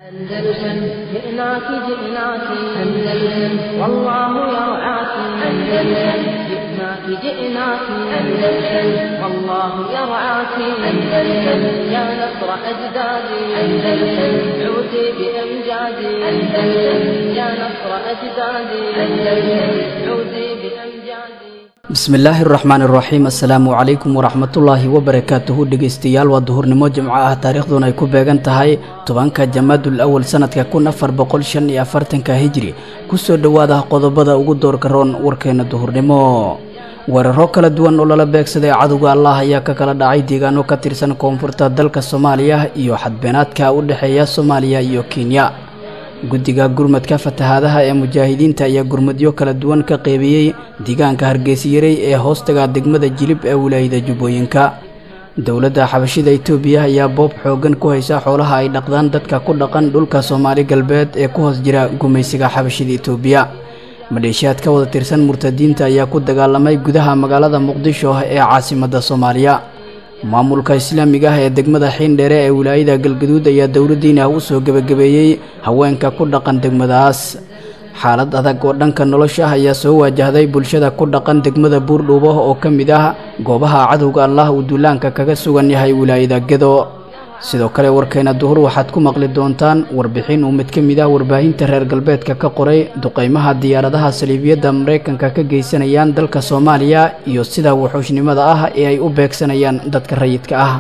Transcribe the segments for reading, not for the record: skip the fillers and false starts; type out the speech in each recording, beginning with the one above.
أندلسن جئناك جئناك أندلسن والله يرعاك أندلسن جئناك جئناك أندلسن والله يرعاك أندلسن يا نصر أجدادي أندلسن عودي بأمجادي أندلسن يا نصر أجدادي أندلسن عودي بأمجادي bismillaahi raxmaani raxiim assalaamu calaykum waraxmatullaahi wabarakaatuhu dhegeystayaal waa duhurnimo jimco ah taariikhduna ay ku beegan tahay 10ka jamaadul awal sanadka 1445 hijri kusoo dhawaada qodobada ugu doorka roon warkeena duhurnimo weeraro kala duwan oo lala beegsaday cadowga Allah ayaa ka kala dhacay deegaano ka tirsan koonfurta dalka Soomaaliya iyo xadbeenaadka u dhaxeeya Soomaaliya iyo Kenya guddiga gurmadka fatahaadaha ee mujaahidiinta ayaa gurmadyo kala duwan ka qeybiyay deegaanka Hargeysa ee hoostaga degmada Jilib ee wilaayada Jubbooyinka dawladda xabashida Itoobiya ayaa boob xoogan ku haysa xoolaha ay dhaqdaan dadka ku dhaqan dhulka Soomaali galbeed ee ku hoos jira gumaysiga xabashida Itoobiya maleeshiyaadka wada tirsan murtadiinta ayaa ku dagaalamay gudaha magaalada Muqdisho ee caasimadda Soomaaliya maamulka islaamiga ah ee degmada Xiindheere ee wilaayada Galgaduud ayaa dawladdiina u soo gabagabeeyay haweenka ku dhaqan degmadaas xaalad adag oo dhanka nolosha ayaa soo wajahday bulshada ku dhaqan degmada Buurdhuubo oo kamid ah goobaha cadowga Allah uu duulaanka kaga sugan yahay wilaayada Gedo sidoo kale warkeena duhur waxaad ku maqli doontaan warbixin uu mid kamid ah warbaahinta reer galbeedka ka qoray duqeymaha diyaaradaha saliibiyada Mareykanka ka geysanayaan dalka Soomaaliya iyo sida wuxuushnimada ah ee ay u beegsanayaan dadka rayidka ah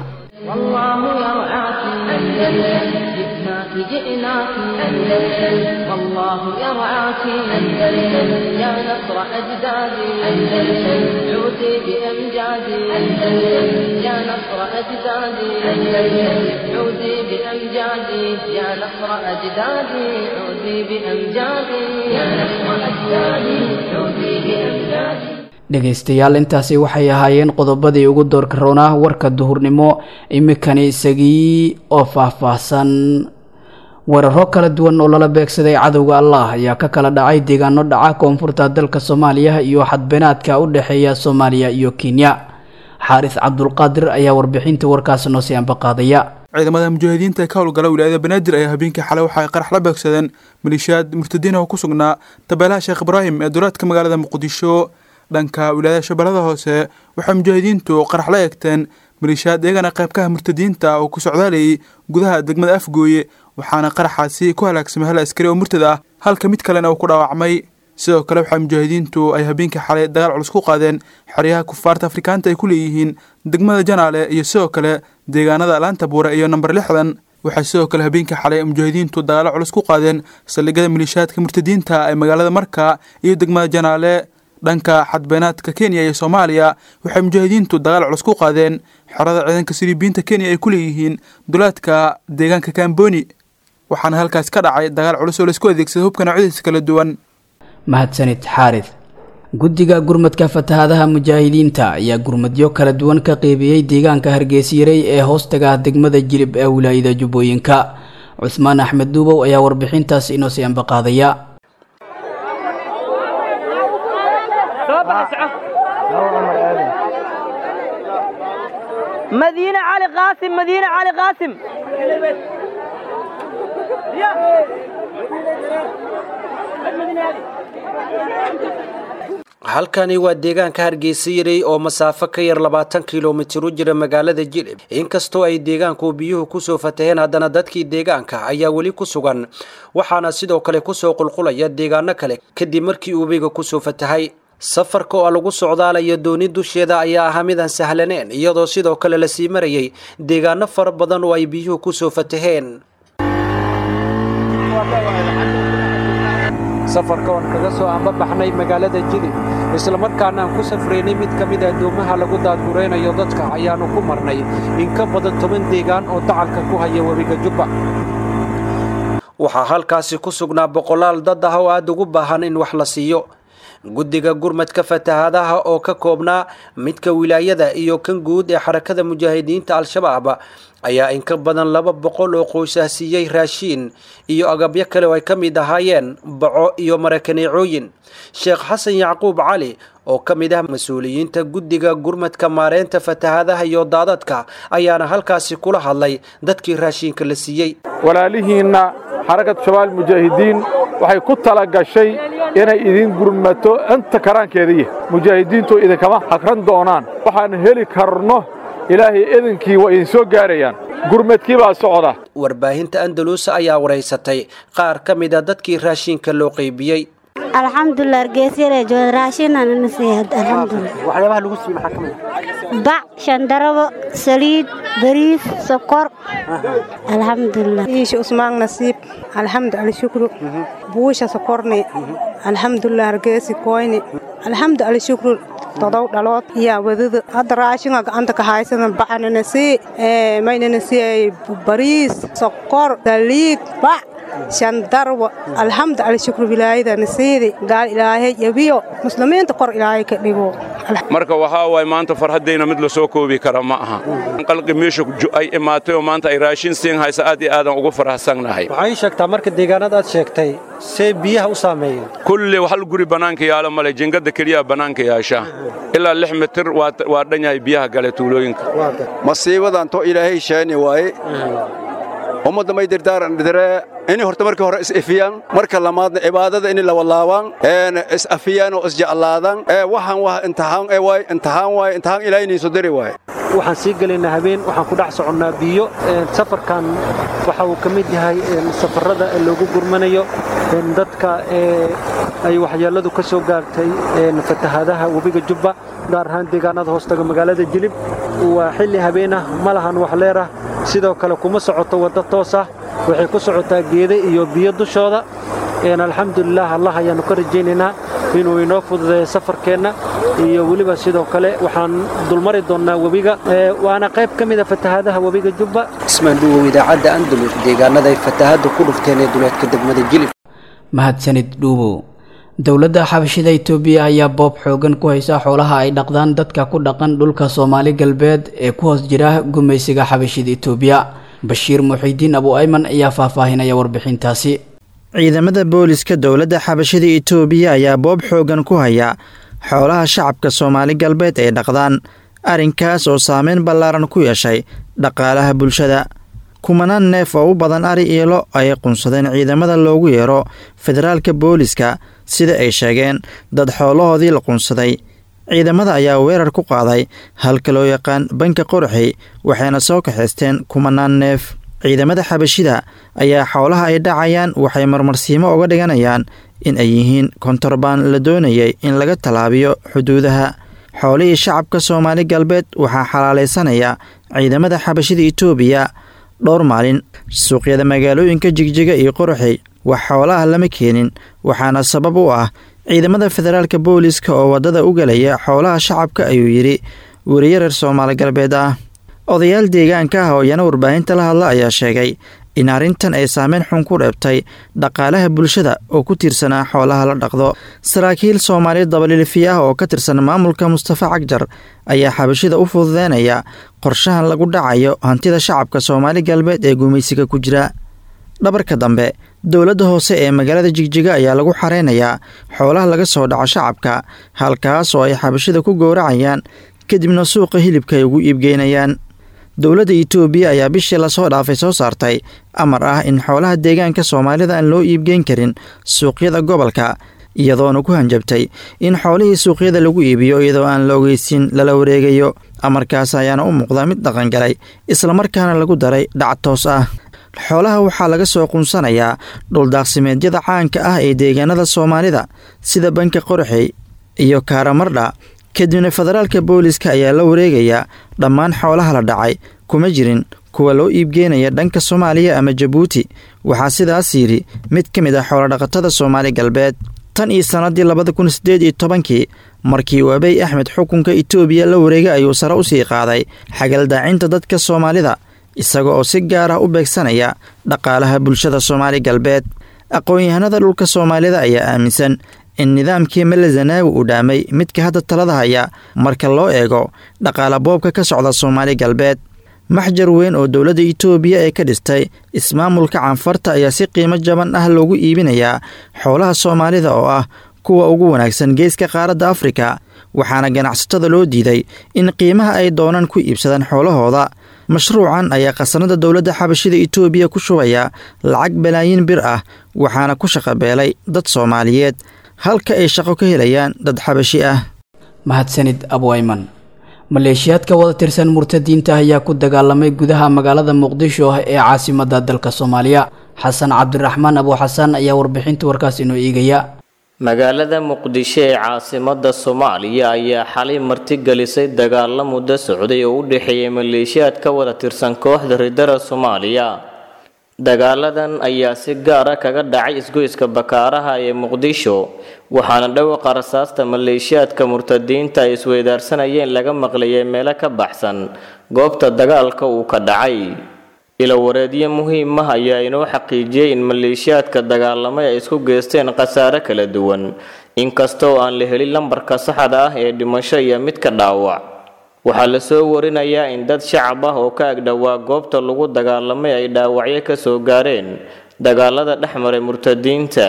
جئناك أندلسن والله يرعاك أندلسن يا نصر أجدادي أندلسن عودي بأمجادي أندلسن يا نصر أجدادي أندلسن عودي بأمجادي يا نصر أجدادي عودي بأمجادي يا نصر أجدادي عودي بأمجادي dhegeystayaal intaasi waxay ahaayeen qodobadii ugu doorka roona warka duhurnimo imikani isagii oo faahfaahsan weeraro kala duwan oo lala beegsaday cadowga Allah ayaa ka kala dhacay deegaano dhaca koonfurta dalka Soomaaliya iyo xadbeenaadka u dhaxeeya Soomaaliya iyo Kenya Xaaris Cabdulqaadir ayaa warbixinta warkaas noo sii anbaqaadaya ciidamada mujaahidiinta ee ka howlgala wilaayada Banaadir ayaa habeenkii xalay waxay qarax la beegsadeen maleeshiyaad murtadiin oo ku sugnaa tabeelaha Sheekh Ibraahim ee dowladka magaalada Muqdisho dhanka wilaayada Shabeellada Hoose waxay mujaahidiintu qarax la eegteen maleeshiyaad deegaana qaybka murtadiinta oo ku socdaalay gudaha degmada Afgooye waxaana qaraxaasi ku halaagsamay hal askari oo murtad ah halka mid kalena uu ku dhaawacmay sidoo kale waxa mujaahidiintu ay habeenkii xalay dagaal culus ku qaadeen xariyaha kufaarta Afrikaanta ay ku leeyihiin degmada Janaale iyo sidoo kale deegaanada Laanta Buura iyo number 60 waxay sidoo kale habeenkii xalay mujaahidiintu dagaal culus ku qaadeen saldhigyada maleeshiyaadka murtadiinta ee magaalada Marka iyo degmada Janaale dhanka xadbeenaadka Kenya iyo Soomaaliya waxay mujaahidiintu dagaal culus ku qaadeen xarada ciidanka siribiinta Kenya ay ku leeyihiin duulaadka deegaanka Kamboni waxaana halkaas ka dhacay dagaal culus oo la isku adeegsaday hubka noocyadiisa kala duwan mahadsanid Xaaris guddiga gurmadka fatahaadaha mujaahidiinta ayaa gurmadyo kala duwan ka qeybiyay deegaanka Hargeysa ee hoostaga degmada Jilib ee wilaayada Jubbooyinka Cusmaan Axmed Duubow ayaa warbixintaas inoo sii anbaqaadaya مدينة علي قاسم halkani waa deegaanka Hargeysa oo masaafo ka yar 20 kiiloomitir u jira magaalada Jilib inkastoo ay deegaanku biyuhu ku soo fataheen haddana dadkii deegaanka ayaa wali ku sugan waxaana sidoo kale ku soo qulqulaya deegaano kale kadib markii uu biga ku soo fatahay safarka oo lagu socdaalayo dooni dusheeda ayaa ahaa mid aan sahlaneen iyadoo sidoo kale la sii marayay deegaano fara badan oo ay biyuhu ku soo fataheen safarka oo kaga soo ambaxnay magaalada Jilib isla markaana aan ku safreynay mid kamid ah doomaha lagu daadgureynayo dadka ayaanu ku marnay in ka badan 10 deegaan oo dacalka ku haya webiga Jubba waxaa halkaasi ku sugnaa boqolaal dad ah oo aad ugu baahan in wax la siiyo guddiga gurmadka fatahaadaha oo ka koobnaa midka wilaayada iyo kan guud ee xarakada mujaahidiinta Al-Shabaab ayaa in ka badan 200 oo qoys ah siiyay raashin iyo agabyo kale oo ay kamid ahaayeen baco iyo marakaneecooyin Sheekh Xasan Yacquub Cali oo kamid ah mas'uuliyiinta guddiga gurmadka maareynta fatahaadaha iyo daadadka ayaana halkaasi kula hadlay dadkii raashinka la siiyay walaalihiina xarakad shabaab mujaahidiin waxay ku tala gashay inay idin gurmato inta karaankeedii mujaahidiintu idinkama hakran doonaan waxaan heli karno ilaahay idinkii waa idin soo gaarayaan gurmadkii baa socda. warbaahinta Andalus ayaa wareysatay qaar ka mid ah dadkii raashinka loo qaybiyay. alxamdulillah argeysiyada jood raashinan nasiihad alxamdulillah waxyaabaha lagu siiyay maxaa kamid bac shandarabo saliid bariis sokor alxamdulillah iisha usmaan nasiib alxamdulillah shukru buusha sokorne alxamdulillah argeysi koyne alxamdulillah shukru todow dhalood yaa wadada hadda raashinga gacanta ka haysan bacnana sii maynana sii bariis sokor saliid bac shandarwa alxamdulillah shukru bilaayada nasiidi gaal ilaahay yabiyo muslimiinta kor ilaahay ka dhigo. marka waxa way maanta farxadeyna mid la soo koobi kara ma aha qalqi meesha ay imaatay oo maanta ay raashin siin haysa aad iyo aadan ugu faraxsanahay. waxay sheegtaa marka deegaanada aad sheegtay see biyaha u saameeyeen kulli hal guri banaanka yaala male jingada kaliya banaanka yaasha ilaa 6 mitir waa dhanyahay biyaha gale tuulooyinka. masiibadan to ilaahay sheeni waaye ummadda may dirdaaran diree in horta markii hore is ifiyaan marka lamaadna cibaadada in la walaabaan is afiyaan oo is jeclaadaan waxaan waa imtixaan ilaahay soo diray waay. waxaan sii galaynaa habeen waxaan ku dhex soconnaa biyo safarkan waxa uu ka mid yahay safarrada loogu gurmanayo dadka ay waxyeeladu ka soo gaartay fatahaadaha webiga Jubba gaar ahaan deegaanada hoostaga magaalada Jilib. waa xilli habeen ah ma lahan wax leer ah sidoo kale kuma socoto waddo toos ah waxay ku socotaa geedo iyo biyo dushooda. alxamdulillah allah ayaanu ka rajaynaynaa inuu inoo fududeeyo safarkeenna iyo weliba sidoo kale waxaan dulmari doonnaa webiga waana qayb ka mid ah fatahaadaha webiga Jubba. ismaan dhuuwow idaacadda Andalus deegaanada ay fatahaaddu ku dhufteen ee duleedka degmada Jilib. mahadsanid dhuuwow. dowladda xabashida Itoobiya ayaa boob xoogan ku haysa xoolaha ay dhaqdaan dadka ku dhaqan dhulka Soomaali galbeed ee ku hoos jira gumaysiga xabashida Itoobiya. Bashiir Muxiidiin Abu Ayman ayaa faahfaahinaya warbixintaasi. ciidamada booliska dowladda xabashida Itoobiya ayaa boob xoogan ku haya xoolaha shacabka Soomaali galbeed ee dhaqdaan arrinkaas oo saameyn ballaaran ku yeeshay dhaqaalaha bulshada. kumanaan neef oo u badan ari iilo ay qunsadeen ciidamada loogu yeero federaalka booliska sida ay sheegeen dad xoolahoodii la qunsaday. ciidamada ayaa weerar ku qaaday halka loo yaqaan banka Qorxi waxayna soo kaxeysteen kumanaan neef. ciidamada xabashida ayaa xoolaha ay dhacayaan waxay marmarsiimo uga dhiganayaan in ay yihiin kontrabaan la doonayay in laga talaabiyo xuduudaha. xoolihii shacabka Soomaali galbeed waxaa xalaalaysanaya ciidamada xabashida Itoobiya. dhowr maalin suuqyada magaalooyinka Jigjiga iyo Qorxi wax xoolaha lama keenin waxaana sabab u ah ciidamada federaalka booliska oo wadada u galaya xoolaha shacabka ayuu yiri wariye reer Soomaali galbeed ah. odayaal deegaanka ah oo yana warbaahinta la hadla ayaa sheegay in arrintan ay saameyn xun ku dheebtay dhaqaalaha bulshada oo ku tiirsanaa xoolaha la dhaqdo. saraakiil Soomaaliyeed dabalilfi ah oo ka tirsan maamulka Mustafa Cagjar ayaa xabashida u fududeynaya qorshahan lagu dhacayo hantida shacabka Soomaali galbeed ee gumaysiga ku jira. dhabarka dambe dowladda hoose ee magaalada Jigjiga ayaa lagu xareynayaa xoolaha laga soo dhaco shacabka halkaas oo ay xabashida ku gowracayaan kadibna suuqa hilibka ay ugu iibgeynayaan. dowladda Itoobiya ayaa bishii la soo dhaafay soo saartay amar ah in xoolaha deegaanka Soomaalida aan loo iibgeyn karin suuqyada gobolka iyadoona ku hanjabtay in xoolihii suuqyada lagu iibiyo iyadoo aan la ogeysin lala wareegayo. amarkaas ayaana u muuqda mid dhaqan galay isla markaana lagu daray dhac toos ah. xoolaha waxaa laga soo qunsanayaa dhuldaaqsimeedyada caanka ah ee deegaanada Soomaalida sida banka Qorxi iyo Karamardha. kadibna federaalka booliska ayaa la wareegaya dhammaan xoolaha la dhacay kuma jirin kuwa loo iibgeynaya dhanka Soomaaliya ama Jabuuti. waxaa sidaas yiri mid ka mid ah xoolo dhaqatada Soomaali galbeed. tan iyo sanadii 2018 markii uu Abiy Ahmed xukunka Itoobiya la wareegay ayuu sare u sii qaaday xagaldaacinta dadka Soomaalida isaga oo si gaar ah u beegsanaya dhaqaalaha bulshada Soomaali galbeed. aqoon-yahanada dhulka Soomaalida ayaa aaminsan in nidaamkii Mele Zanaawi uu dhaamay midka hadda talada haya marka loo eego dhaqaala boobka ka socda Soomaali galbeed. maxjar weyn oo dowladda Itoobiya ee ka dhistay ismaamulka Canfarta ayaa si qiimo jaban ah loogu iibinayaa xoolaha Soomaalida oo ah kuwa ugu wanaagsan geeska qaaradda Afrika waxaana ganacsatada loo diiday in qiimaha ay doonaan ku iibsadaan xoolahooda mashruucan ayaa qasanada dowladda xabashida itoobiya ku shubaya lacag balaayiin bir ah waxaana ku shaqabeelay dad soomaaliyeed halka ay shaqo ka helayaan dad xabashi ah. mahadsanid abwayman. maleeshiyaadka wada tirsan murtadiinta ayaa ku dagaalamay gudaha magaalada muqdisho ee caasimadda dalka soomaaliya. xasan cabdiraxmaan abu xasan ayaa warbixinta warkaas inoo eegaya. magaalada muqdisho ee caasimadda soomaaliya ayaa xalay martigelisay dagaalo muddo socday oo u dhexeeyay maleeshiyaad ka wada tirsan kooxda ridada soomaaliya. dagaaladan ayaa si gaar ah kaga dhacay isgoyska bakaaraha ee muqdisho waxaana dhawaaqa rasaasta maleeshiyaadka murtadiinta ay isweydaarsanayeen laga maqlayay meelo ka baxsan goobta dagaalka uu ka dhacay. ilo wareedyo muhiim ah ayaa inoo xaqiijiyay in maleeshiyaadka dagaalamay ay isku geysteen khasaare kala duwan inkastoo aan la helin lambarka saxda ah ee dhimasho iyo midka dhaawac. waxaa la soo warinayaa in dad shacab ah oo ka agdhowaa goobta lagu dagaalamay ay dhaawacyo ka soo gaareen dagaalada dhexmaray murtadiinta.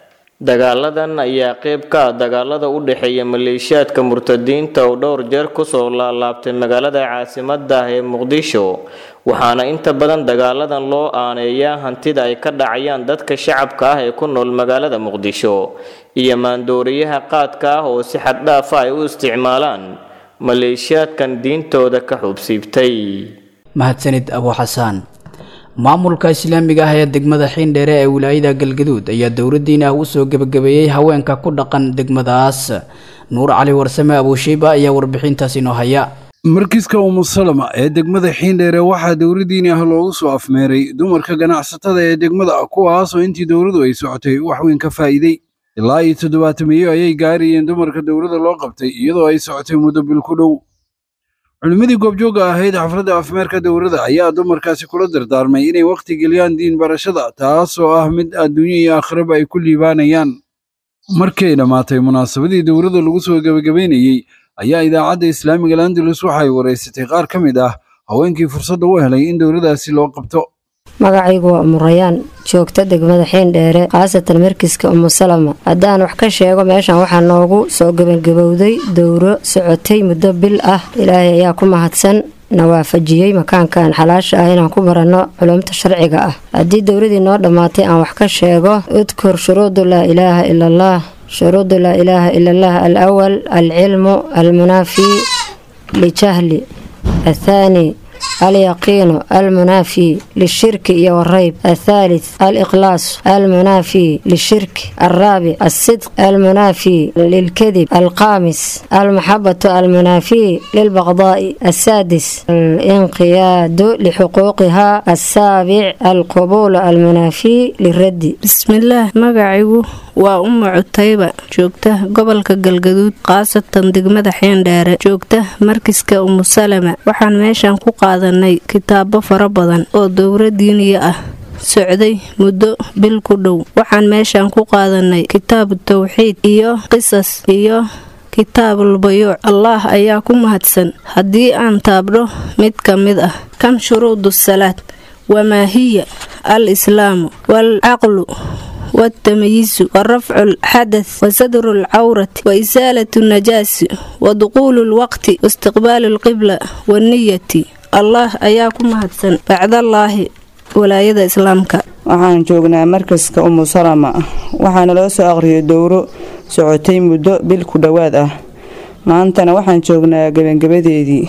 dagaaladan ayaa qayb ka ah dagaalada u dhexeeya maleeshiyaadka murtadiinta oo dhowr jeer kusoo laalaabtay magaalada caasimadda ah ee muqdisho waxaana inta badan dagaaladan loo aaneeyaa hantida ay ka dhacayaan dadka shacabka ah ee ku nool magaalada muqdisho iyo maandooriyaha qaadka ah oo si xad dhaaf ah ay u isticmaalaan maleeshiyaadkan diintooda ka xubsiibtay. mahadsanid abu xasaan. maamulka islaamiga ah ee degmada xiindheere ee wilaayada galgaduud ayaa dowladdiina u soo gabagabeeyey haweenka ku dhaqan degmadaas. nuur cali warsame abuushiiba ayaa warbixintaas inoo haya. markiiska umusalama ee degmada xiindheere waxaa dowladdiini ah loogu soo afmeeray dumarka ganacsatada ee degmada kuwaasoo intii dowladu ay socotay wax weyn ka faa'iiday. ilaa iyo 70 ayay gaarayeen dumarka dowladda loo qabtay iyadoo ay socotay muddo bil ku dhow. culimadii goobjooga ahayd xafladda afmeerka dowladda ayaa dumarkaasi kula dardaarmay inay waqti geliyaan diin barashada taasoo ah mid adduunyo iyo aakhiraba ay ku liibaanayaan. markay dhammaatay munaasabadii dowladda lagu soo gabagabeynayey ayaa idaacadda islaamiga Landalus waxay wareysatay qaar ka mid ah haweenkii fursadda u helay in dowladdaasi loo qabto. magacaygu waa Umurayaan joogta degmada Xiindheere qaasatan markiiska Umusalama. haddaan wax ka sheego meeshan waxaa noogu soo gabagabowday dowro socotay muddo bil ah. ilaahay ayaa ku mahadsan nawaafajiyey makaankan xalaasha ah inaan ku barano culumta sharciga ah. haddii dowladii noo dhammaatay aan wax ka sheego udkur shuruudu laa ilaaha ila allah. shuruudu laa ilaaha ila allah alawal alcilmu almunaafi lijahli الثاني اليقين المنافي للشرك والريب. الثالث الإخلاص المنافي للشرك. الرابع الصدق المنافي للكذب. الخامس المحبة المنافي للبغضاء. السادس الانقياد لحقوقها. السابع القبول المنافي للرد. بسم الله مقعيو وأم عتيبة joogta gobolka galgaduud qaasatan degmada Xiindheere joogta markiiska Umusalama. waxaan meeshan ku qaadanay kitaabo fara badan oo dowlad diiniya ah socday muddo bil ku dhow. waxaan meeshan ku qaadanay kitaab tawxiid iyo qisas iyo kitaabul bayuuc. allah ayaa ku mahadsan haddii aan taabdo mid ka mid ah. kam shuruudu salaad wamaa hiya al-islaamu wal-caqlu والتمييز ورفع الحدث وصدر العورة وإزالة النجاس ودخول الوقت واستقبال القبلة والنية. الله أياكم هدسن بعد الله ولاية إسلامك. waxaan joognaa markaska Umusalama waxaana loo soo aqriyay dowro socotay muddo bil ku dhawaad ah. maantana waxaan joognaa gabagabadeedii.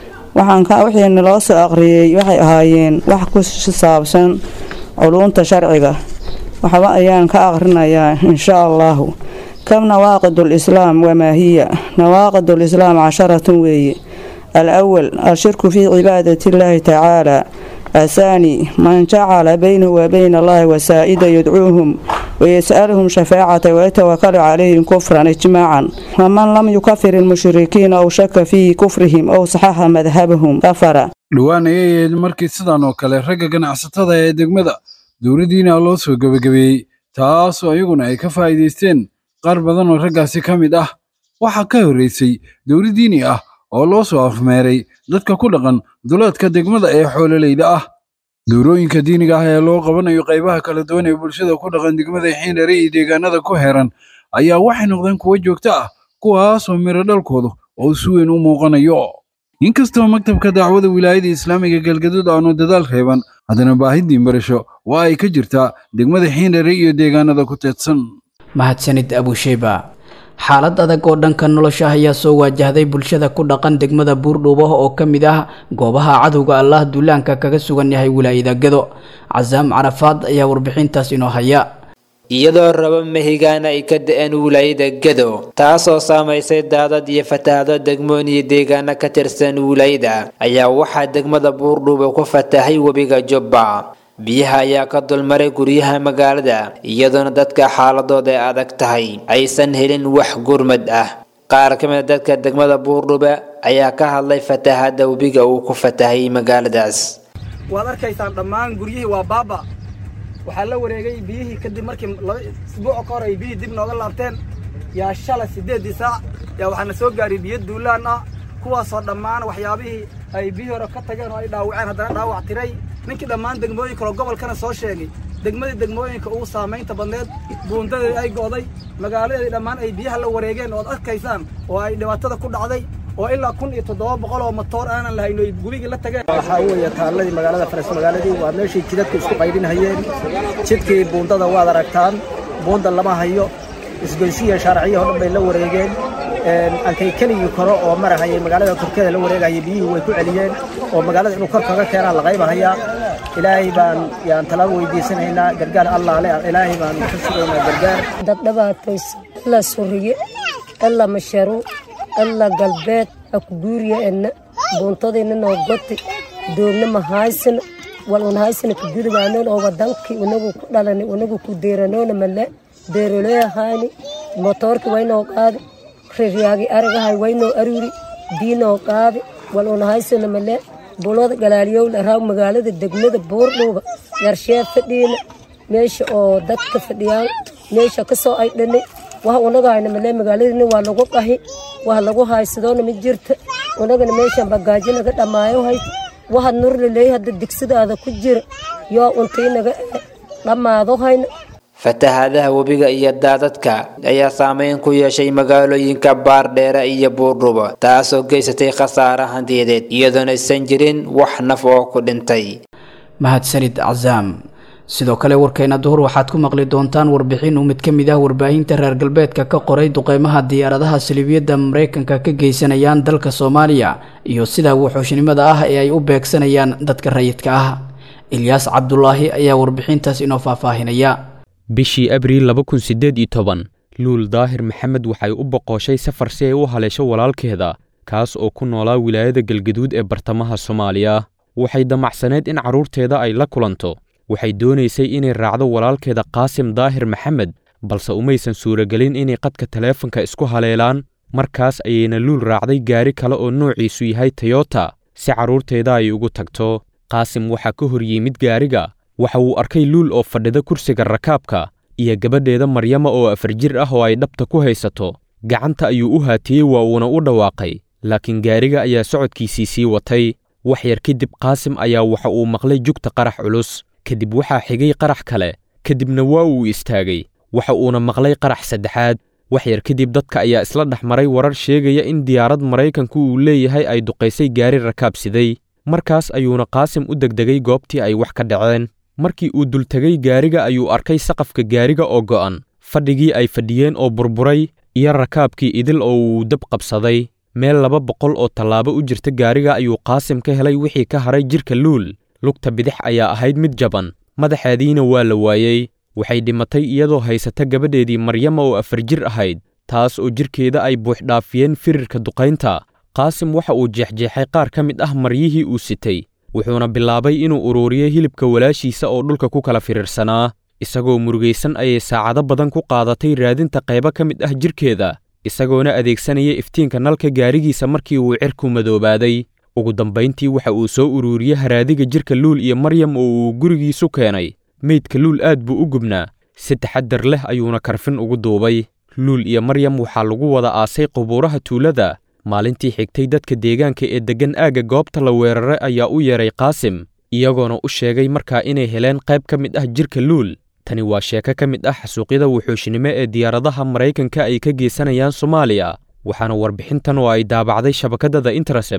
waxaan loo soo aqriyay waxay ahaayeen wax ku saabsan culumta sharciga. waxba ayaan ka aqrinayaa insha Allah. kam nawaaqidul islaam wama hiya nawaaqidul islaam 10 weeye. الأول الشرك في عبادة الله تعالى. الثاني من جعل بينه وبين الله وسائد يدعوهم ويسألهم شفاعة ويتوكل عليهم كفرا اجماعا. ومن لم يكفر المشركين أو شك في كفرهم أو صحح مذهبهم كفر. dhawaan ayay markii sidan oo kale ragga ganacsatada ee degmada dowladdiina loo soo gabagabeeyey taasoo ayaguna ay ka faa'iideysteen qaar badan oo raggaasi ka mid ah. waxaa ka horeysay dowladdiini ah oo loo soo afmeeray dadka ku dhaqan duleedka degmada ee xoololeyda ah. dowrooyinka diiniga ah ee loo qabanayo qaybaha kala duwan ee bulshada ku dhaqan degmada Xiindheere iyo deegaanada ku heeran ayaa waxay noqdeen kuwo joogto ah kuwaasoo miro dhalkoodu oo si weyn u muuqanayo. inkastoo maktabka dacwada wilaayada islaamiga galgaduud aanu dadaal reeban haddana baahidii barasho waa ay ka jirtaa degmada xiindheere iyo deegaanada ku teedsan. mahadsanid abusheyba. xaalad adag oo dhanka nolosha ayaa soo waajahday bulshada ku dhaqan degmada buurdhuubo oo ka mid ah goobaha cadowga allah duulaanka kaga sugan yahay wilaayada Gedo. Cazaam Carafaad ayaa warbixintaas inoo haya. iyadoo rabo mahigaana ay ka da'een wilaayada Gedo taasoo saameysay daadad iyo fatahaado degmooyin iyo deegaano ka tirsan wilaayada ayaa waxaa degmada buurdhuubo ku fatahay webiga Jubba. biyaha ayaa ka dulmaray guryaha magaalada iyadoona dadka xaaladooda ay adag tahay aysan helin wax gurmad ah. qaar ka mid ah dadka degmada buurdhuubo ayaa ka hadlay fatahaada webiga uu ku fatahay magaaladaas. waad arkaysaan dhammaan guryihii waa baaba waxaa la wareegay biyihii kadib markii 2 isbuuc ka hor ay biyihii dib nooga laabteen yaa shalay 8 saac yaa waxaana soo gaaray biyo duulaan ah kuwaasoo dhammaan waxyaabihii ay biyihii hore ka tageen oo ay dhaawaceen haddana dhaawac tiray ninkii dhammaan degmooyin kale gobolkana soo sheegay degmooyinka ugu saamaynta badneed buundadii ay go'day magaaladeedii dhammaan ay biyaha la wareegeen ood arkaysaan oo ay dhibaatada ku dhacday oo ilaa 1700 oo matoor aanan lahayn oo gubigii la tageen. waxaa weeye taaladii magaalada Faras magaaladii waa meeshii jidadku isku qaybinayeen jidkii buundada waad aragtaan buunda lama hayo isgoysiga sharciyo oo dhan bay la wareegeen ankay keligii koro oo marahayay magaalada korkeeda la wareegayay biyihii way ku celiyeen oo magaalada inuu kor kaga keenaa la qaybahayaa. ilaahay baan yaan talaabo weydiisanaynaa gargaar allah leh ilaahay baan ka sugaynaa gargaar. dad dhibaataysan la suriye alla masharu alla galbeed akuuriya en buuntadina noo goti doogna ma haysan wal un haysan ku gudubaanon oo wadankii unagu ku dhalanay unagu ku deeranoona male deerolaya haani motorki waynoo qaadi riyaagi aragahay waynoo aruri diinoo qaadi wal un haysan male bulada galaaliyow la raaw magaalada degmada buurdhuuba yarshee fadhiina meesha oo dadka fadhiyaan meesha ka soo ay dhanay waxa unagayna male magaaladina waa lagu qahi waa lagu haysadoona ma jirta unagana meeshan bagaajo naga dhamaayo hay waxa nur leeyahay hadda digsidaada ku jira yoo untay naga dhamaado hayna. fatahaadaha webiga iyo daadadka ayaa saameyn ku yeeshay magaalooyinka Baardheere iyo Buurdhuubo taasoo geysatay khasaare hantiyadeed iyadoona aysan jirin wax naf oo ku dhintay. mahadsanid Cazaam. sidoo kale warkeena duhur waxaad ku maqli doontaan warbixin uu mid ka mid ah warbaahinta reer galbeedka ka qoray duqeymaha diyaaradaha salibiyada Mareykanka ka geysanayaan dalka Soomaaliya iyo sida wuxuushnimada ah ee ay u beegsanayaan dadka rayidka ah. Ilyas Cabdullaahi ayaa warbixintaas inoo faahfaahinaya. bishii Abriil 2018 Luul Daahir Maxamed waxay u boqoshay safar si ay u haleesho walaalkeeda kaas oo ku noolaa wilaayada Galgaduud ee bartamaha Soomaaliya. waxay damacsaneed in caruurteeda ay la kulanto waxay doonaysay inay raacdo walaalkeeda Qaasim Daahir Maxamed balse umaysan suuragelin inay qadka taleefanka isku haleelaan. markaas ayayna Luul raacday gaari kale oo noociisu yahay Toyota si caruurteeda ay ugu tagto. Qaasim waxa ka hor yimid gaariga waxa uu arkay Luul oo fadhida kursiga rakaabka iyo gabadheeda Maryama oo 4 jir ah oo ay dhabta ku haysato. gacanta ayuu u haatiyay waa uuna u dhawaaqay laakiin gaariga ayaa socodkiisii sii watay. wax yar kadib Qaasim ayaa waxa uu maqlay jugta qarax culus kadib waxaa xigay qarax kale kadibna waa uu istaagay waxa uuna maqlay qarax saddexaad. wax yar kadib dadka ayaa isla dhaxmaray warar sheegaya in diyaarad Mareykanku uu leeyahay ay duqeysay gaari rakaab siday. markaas ayuuna Qaasim u degdegay goobtii ay wax ka dhaceen. markii uu dul tagay gaariga ayuu arkay saqafka gaariga oo go'an fadhigii ay fadhiyeen oo burburay iyo rakaabkii idil oo uu dab qabsaday. meel 200 oo tallaabo u jirta gaariga ayuu Qaasim ka helay wixii ka haray jirka Luul. lugta bidix ayaa ahayd mid jaban madaxeediina waa la waayay. waxay dhimatay iyadoo haysata gabadheedii Maryama oo 4 jir ahayd taas oo jirkeeda ay buux dhaafiyeen firirka duqaynta. Qaasim waxa uu jeexjeexay qaar ka mid ah maryihii uu sitay wuxuuna bilaabay inuu ururiyo hilibka walaashiisa oo dhulka ku kala firirsanaa. isagoo murugaysan ayay saacado badan ku qaadatay raadinta qaybo ka mid ah jirkeeda isagoona adeegsanaya iftiinka nalka gaarigiisa markii uu cirku madoobaaday. ugu dambayntii waxa uu soo ururiyay haraadiga jirka Luul iyo Maryam oo uu gurigiisu keenay. meydka Luul aad buu u gubnaa si taxaddar leh ayuuna karfin ugu duubay. Luul iyo Maryam waxaa lagu wada aasay qubuuraha tuulada. maalintii xigtay dadka deegaanka ee degan aaga goobta la weeraray ayaa u yeeray Qaasim iyagoona u sheegay markaa inay heleen qayb ka mid ah jirka Luul. tani waa sheeko ka mid ah xasuuqyada wuxuushnimo ee diyaaradaha Mareykanka ay ka geysanayaan Soomaaliya waxaana warbixintan oo ay daabacday shabakadda The Intercept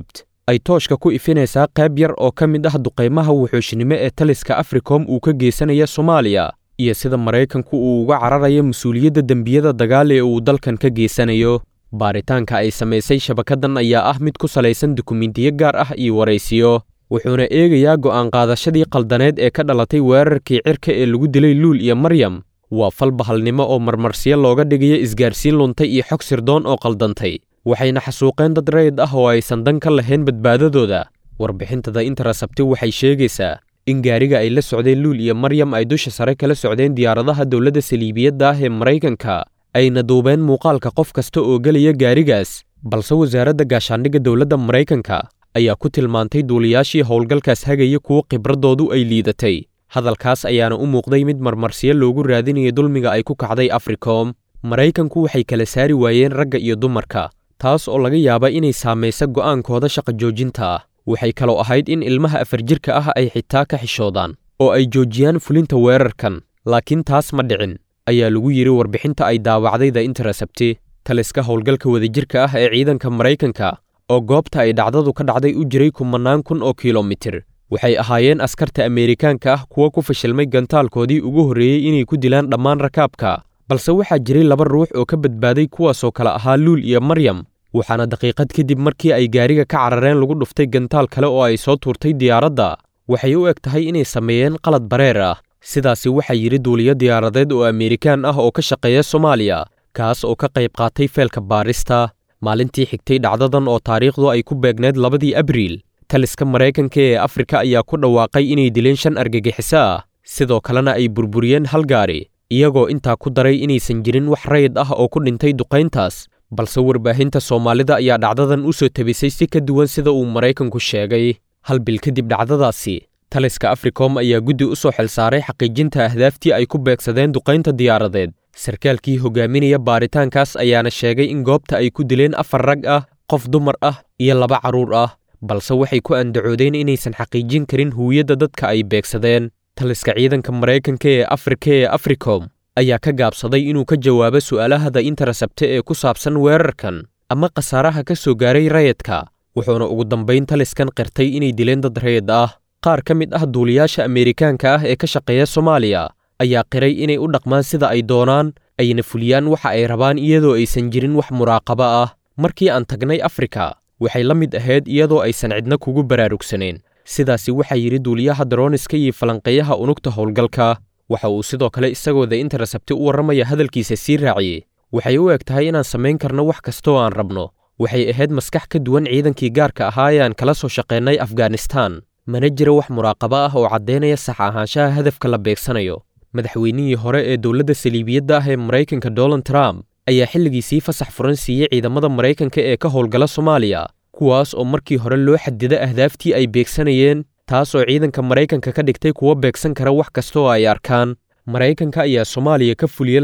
ay tooshka ku ifinaysaa qayb yar oo ka mid ah duqaymaha wuxuushnimo ee taliska africom uu ka geysanaya soomaaliya iyo sida maraykanku uu uga cararayo mas-uuliyadda dembiyada dagaal ee uu dalkan ka geysanayo baaritaanka ay samaysay shabakaddan ayaa ah mid ku salaysan dukumiintiyo gaar ah iyo waraysiyo wuxuuna eegayaa go'aan qaadashadii qaldaneed ee ka dhalatay weerarkii cirka ee lagu dilay luul iyo maryam waa fal bahalnimo oo marmarsiyo looga dhigayo isgaarsiin luntay iyo xog sirdoon oo qaldantay waxayna xasuuqeen dad rayid ah oo aysan dan ka lahayn badbaadadooda warbixinta The Intercept waxay sheegaysaa in gaariga ay la socdeen luul iyo maryam ay dusha sare kala socdeen diyaaradaha dowladda saliibiyadda ah ee maraykanka ayna duubeen muuqaalka qof kasta oo gelaya gaarigaas balse wasaaradda gaashaandhigga dowladda maraykanka ayaa ku tilmaantay duuliyaashii howlgalkaas hagaya kuwo khibradoodu ay liidatay hadalkaas ayaana u muuqday mid marmarsiyo loogu raadinaya dulmiga ay ku kacday africom maraykanku waxay kala saari waayeen ragga iyo dumarka taas oo laga yaaba inay saamaysa go'aankooda shaqa joojinta ah waxay kaloo ahayd in ilmaha 4 jirka ah ay xitaa ka xishoodaan oo ay joojiyaan fulinta weerarkan laakiin taas ma dhicin ayaa lagu yiri warbixinta ay daawacday The Intercept taliska howlgalka wadajirka ah ee ciidanka maraykanka oo goobta ay dhacdadu ka dhacday u jiray kumanaan kun oo kiiloomitir waxay ahaayeen askarta Ameerikaanka ah kuwa ku fashilmay gantaalkoodii ugu horreeyay inay ku dilaan dhammaan rakaabka balse waxaa jiray 2 ruux oo ka badbaaday kuwaasoo kala ahaa luul iyo maryam waxaana daqiiqad kadib markii ay gaariga ka carareen lagu dhuftay gantaal kale oo ay soo tuurtay diyaaradda waxay u eg tahay inay sameeyeen qalad bareer ah sidaasi waxaa yidhi duuliyo diyaaradeed oo Ameerikaan ah oo ka shaqeeya Soomaaliya kaas oo ka qayb qaatay feelka baarista maalintii xigtay dhacdadan oo taariikhdu ay ku beegneed 2 Abriil taliska Maraykanka ee Afrika ayaa ku dhawaaqay inay dileen 5 argagixiso ah sidoo kalena ay burburiyeen hal gaari iyagoo intaa ku daray inaysan jirin wax rayid ah oo ku dhintay duqayntaas balse warbaahinta Soomaalida ayaa dhacdadan u soo tabisay si ka duwan sida uu Maraykanku sheegay hal bil kadib dhacdadaasi taliska Africom ayaa guddi u soo xilsaaray xaqiijinta ahdaaftii ay ku beegsadeen duqaynta diyaaradeed sarkaalkii hogaaminaya baaritaankaas ayaana sheegay in goobta ay ku dileen 4 rag ah qof dumar ah iyo 2 caruur ah balse waxay ku andacoodeen inaysan xaqiijin karin huwiyadda dadka ay beegsadeen taliska ciidanka Maraykanka ee Afrika ee Africom ayaa ka gaabsaday inuu ka jawaabo su'aalaha The Intercept ee ku saabsan weerarkan ama khasaaraha ka soo gaaray rayidka wuxuuna ugu dambayn taliskan qirtay inay dileen dad rayid ah qaar ka mid ah duuliyaasha Ameerikaanka ah ee ka shaqeeya Soomaaliya ayaa qiray inay u dhaqmaan sida ay doonaan ayna fuliyaan waxa ay rabaan iyadoo aysan jirin wax muraaqaba ah markii aan tagnay Afrika waxay la mid ahayd iyadoo aysan cidna kugu baraarugsaneen sidaasi waxaa yidhi duuliyaha droniska iyo falanqeeyaha unugta howlgalka waxa uu sidoo kale isagoo The Intercept u warramaya hadalkiisa sii raaciyey waxay u eg tahay inaan samayn karno wax kastoo aan rabno waxay ahayd maskax ka duwan ciidankii gaarka ahaa ee aan kala soo shaqeynay Afghanistan mana jira wax muraaqaba ah oo caddeynaya sax ahaanshaha hadafka la beegsanayo madaxweynihii hore ee dowladda saliibiyadda ah ee Maraykanka Donald Trump ayaa xilligiisii fasax furan siiyey ciidamada Maraykanka ee ka howlgala Soomaaliya kuwaas oo markii hore loo xadiday ahdaaftii ay beegsanayeen taas oo ciidanka Maraykanka ka dhigtay kuwa beegsan kara wax kasta oo ay arkaan Maraykanka ayaa Soomaaliya ka fuliyay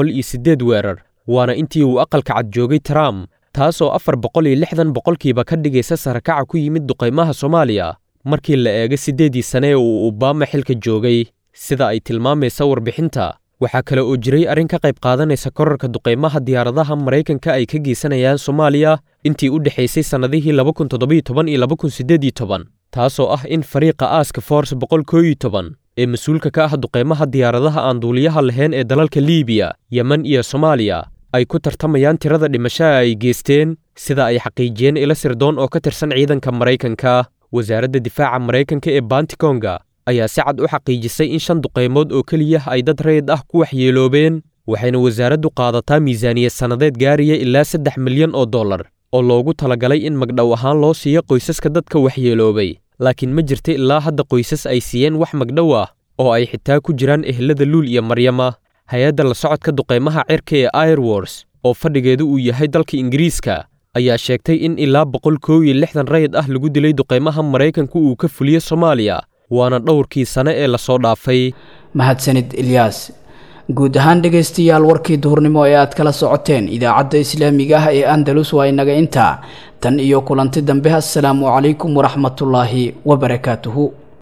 208 weerar waana intii uu aqalka cad joogay Trump taas oo 460 boqolkiiba ka dhigaysa sarakaca ku yimid duqeymaha Soomaaliya markii la eego 8 sano ee uu Obama xilka joogay sida ay tilmaamaysa warbixinta waxaa kale oo jiray arrin ka qayb qaadanaysa kororka duqeymaha diyaaradaha Maraykanka ay ka geysanayaan Soomaaliya intii u dhaxaysay sanadihii 2017 iyo 2018 taasoo ah in fariiqa Task Force 111 ee mas'uulka ka ah duqeymaha diyaaradaha aan duuliyaha lahayn ee dalalka Liibiya, Yemen iyo Soomaaliya ay ku tartamayaan tirada dhimashada ay geysteen sida ay xaqiijiyeen ila sirdoon oo ka tirsan ciidanka Maraykanka wasaaradda difaaca Maraykanka ee Pentagonga ayaa si cad u xaqiijisay in 5 duqeymood oo kaliya ay dad rayid ah ku waxyeeloobeen waxayna wasaaraddu qaadataa miisaaniyad sanadeed gaaraya ilaa $3 milyan oo loogu talagalay in magdhow ahaan loo siiyo qoysaska dadka waxyeeloobay laakiin ma jirta ilaa hadda qoysas ay siiyeen wax magdhow ah oo ay xitaa ku jiraan ehelada Luul iyo Maryama hay'adda la socodka duqeymaha cirka ee Air Wars oo fadhigeedu uu yahay dalka Ingiriiska ayaa sheegtay in ilaa 160 rayid ah lagu dilay duqeymaha Maraykanku uu ka fuliyay Soomaaliya waana dhowrkii sano ee la soo dhaafay mahadsanid Ilyas guud ahaan dhageystayaal warkii duhurnimo ee aad kala socoteen idaacadda islaamiga ah ee Andalus waa inaga inta tan iyo kulanti dambe assalaamu calaykum waraxmatullaahi wabarakaatuhu